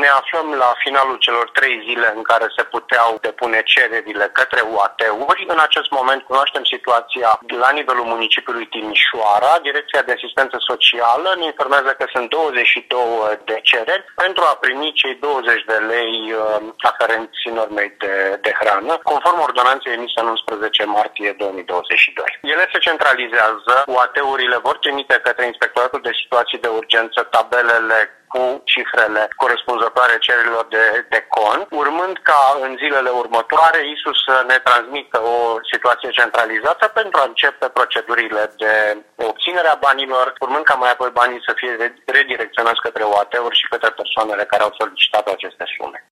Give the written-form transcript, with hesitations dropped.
aflăm la finalul celor 3 zile în care se puteau depune cererile către UAT-uri. În acest moment cunoaștem situația la nivelul municipiului Timișoara. Direcția de Asistență Socială ne informează că sunt 22 de cereri pentru a primi cei 20 de lei aferenți normei de hrană, conform ordonanței emise în 11 martie 2022. Ele se centralizează, UAT-urile vor trimite către Inspectoratul de Situații de Urgență tabelele cu cifrele corespunzătoare cererilor de cont, urmând ca în zilele următoare ISU să ne transmită o situație centralizată pentru a începe procedurile de obținere a banilor, urmând ca mai apoi banii să fie redirecționați către UAT-uri și către persoanele care au solicitat aceste sume.